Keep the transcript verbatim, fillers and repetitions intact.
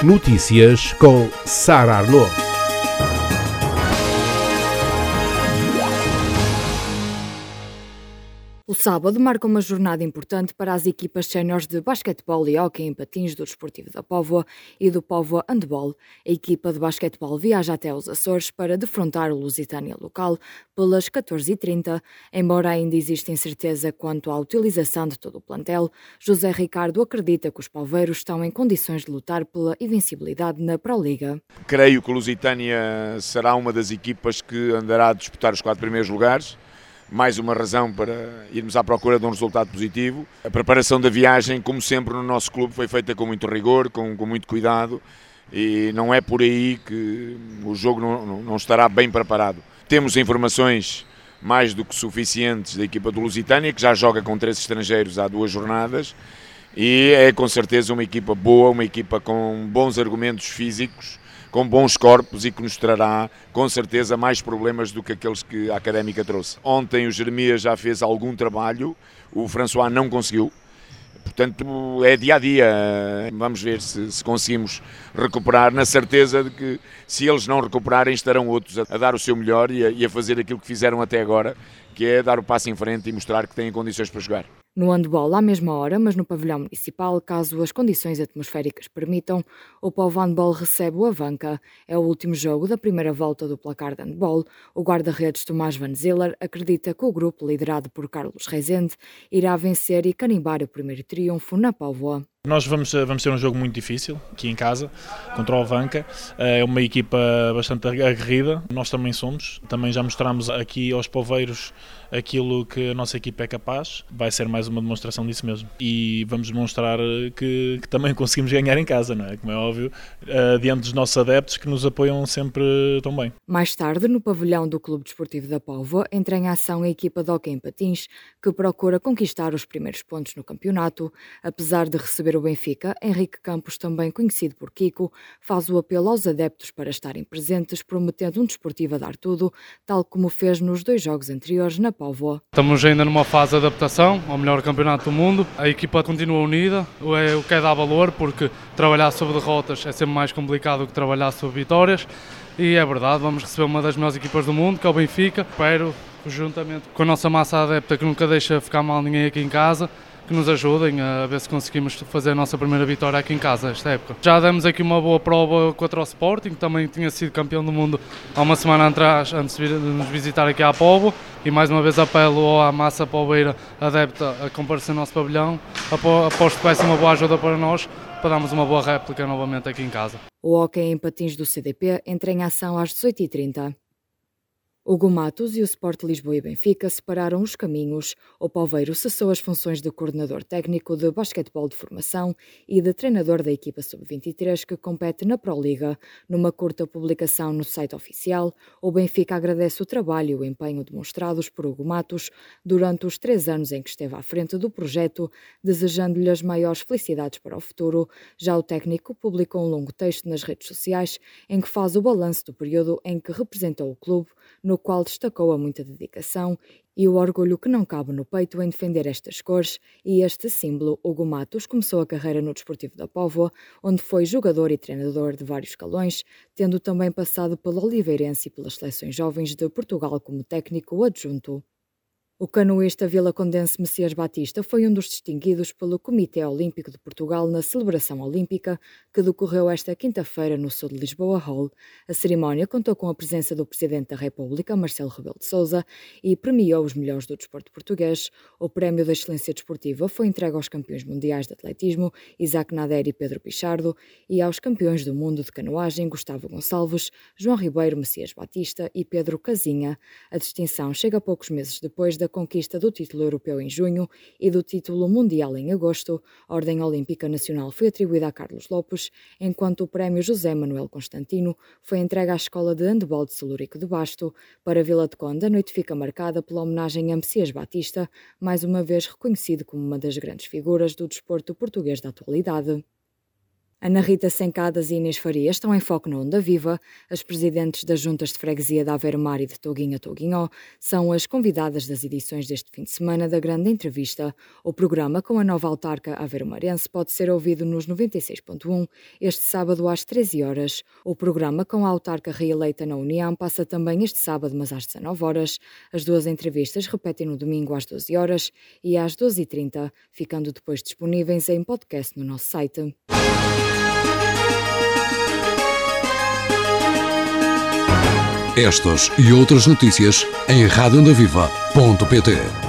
Notícias com Sara Arnaud. O sábado marca uma jornada importante para as equipas séniores de basquetebol e hóquei em patins do Desportivo da Póvoa e do Póvoa Handball. A equipa de basquetebol viaja até os Açores para defrontar o Lusitânia local pelas catorze e trinta. Embora ainda exista incerteza quanto à utilização de todo o plantel, José Ricardo acredita que os poveiros estão em condições de lutar pela invencibilidade na Proliga. Creio que o Lusitânia será uma das equipas que andará a disputar os quatro primeiros lugares. Mais uma razão para irmos à procura de um resultado positivo. A preparação da viagem, como sempre no nosso clube, foi feita com muito rigor, com, com muito cuidado, e não é por aí que o jogo não, não estará bem preparado. Temos informações mais do que suficientes da equipa do Lusitânia, que já joga com três estrangeiros há duas jornadas, e é com certeza uma equipa boa, uma equipa com bons argumentos físicos, com bons corpos e que nos trará, com certeza, mais problemas do que aqueles que a Académica trouxe. Ontem o Jeremias já fez algum trabalho, o François não conseguiu, portanto é dia a dia. Vamos ver se, se conseguimos recuperar, na certeza de que se eles não recuperarem estarão outros a, a dar o seu melhor e a, e a fazer aquilo que fizeram até agora, que é dar o passo em frente e mostrar que têm condições para jogar. No handball, à mesma hora, mas no pavilhão municipal, caso as condições atmosféricas permitam, o Póvoa Handball recebe o Avanca. É o último jogo da primeira volta do placar de handball. O guarda-redes Tomás Van Ziller acredita que o grupo, liderado por Carlos Rezende, irá vencer e carimbar o primeiro triunfo na Póvoa. Nós vamos, vamos ter um jogo muito difícil, aqui em casa, contra o Avanca. É uma equipa bastante aguerrida, nós também somos. Também já mostramos aqui aos poveiros aquilo que a nossa equipa é capaz. Vai ser mais uma demonstração disso mesmo. E vamos demonstrar que, que também conseguimos ganhar em casa, não é? Como é óbvio, diante dos nossos adeptos que nos apoiam sempre tão bem. Mais tarde, no pavilhão do Clube Desportivo da Póvoa, entra em ação a equipa de hóquei em patins, que procura conquistar os primeiros pontos no campeonato. Apesar de receber o Benfica, Henrique Campos, também conhecido por Kiko, faz o apelo aos adeptos para estarem presentes, prometendo um desportivo a dar tudo, tal como fez nos dois jogos anteriores na Póvoa. Estamos ainda numa fase de adaptação ao melhor campeonato do mundo. A equipa continua unida, é o que é dar valor, porque trabalhar sobre derrotas é sempre mais complicado do que trabalhar sobre vitórias. E é verdade, vamos receber uma das melhores equipas do mundo, que é o Benfica. Espero, juntamente com a nossa massa adepta, que nunca deixa ficar mal ninguém aqui em casa, que nos ajudem a ver se conseguimos fazer a nossa primeira vitória aqui em casa esta época. Já demos aqui uma boa prova contra o Sporting, que também tinha sido campeão do mundo há uma semana atrás, antes de nos visitar aqui à Póvoa, e mais uma vez apelo à massa poveira adepta a comparecer no nosso pavilhão. Aposto que vai ser uma boa ajuda para nós, para darmos uma boa réplica novamente aqui em casa. O hóquei em patins do C D P entra em ação às dezoito e trinta. Hugo Matos e o Sport Lisboa e Benfica separaram os caminhos. O Poveiro cessou as funções de coordenador técnico de basquetebol de formação e de treinador da equipa sub vinte e três que compete na Proliga. Numa curta publicação no site oficial, o Benfica agradece o trabalho e o empenho demonstrados por Hugo Matos durante os três anos em que esteve à frente do projeto, desejando-lhe as maiores felicidades para o futuro. Já o técnico publicou um longo texto nas redes sociais em que faz o balanço do período em que representou o clube, no qual destacou a muita dedicação e o orgulho que não cabe no peito em defender estas cores e este símbolo. Hugo Matos começou a carreira no Desportivo da Póvoa, onde foi jogador e treinador de vários escalões, tendo também passado pelo Oliveirense e pelas seleções jovens de Portugal como técnico adjunto. O canoísta vilacondense Messias Batista foi um dos distinguidos pelo Comitê Olímpico de Portugal na celebração olímpica que decorreu esta quinta-feira no sul de Lisboa Hall. A cerimónia contou com a presença do Presidente da República, Marcelo Rebelo de Sousa, e premiou os melhores do desporto português. O Prémio da Excelência Desportiva foi entregue aos campeões mundiais de atletismo, Isaac Nader e Pedro Pichardo, e aos campeões do mundo de canoagem, Gustavo Gonçalves, João Ribeiro, Messias Batista e Pedro Casinha. A distinção chega poucos meses depois da da conquista do título europeu em junho e do título mundial em agosto. A Ordem Olímpica Nacional foi atribuída a Carlos Lopes, enquanto o Prémio José Manuel Constantino foi entregue à Escola de Handebol de Celurico de Basto. Para Vila de Conde, a noite fica marcada pela homenagem a Messias Batista, mais uma vez reconhecido como uma das grandes figuras do desporto português da atualidade. Ana Rita Sencadas e Inês Faria estão em foco na Onda Viva. As presidentes das juntas de freguesia de Aveiro Mar e de Touguinho a Touguinhó são as convidadas das edições deste fim de semana da Grande Entrevista. O programa com a nova autarca aveiro-marense pode ser ouvido nos noventa e seis ponto um este sábado às treze horas. O programa com a autarca reeleita na União passa também este sábado, mas às dezanove horas. As duas entrevistas repetem no domingo às doze horas e às doze e trinta, ficando depois disponíveis em podcast no nosso site. Estas e outras notícias em rádio onda viva ponto pt.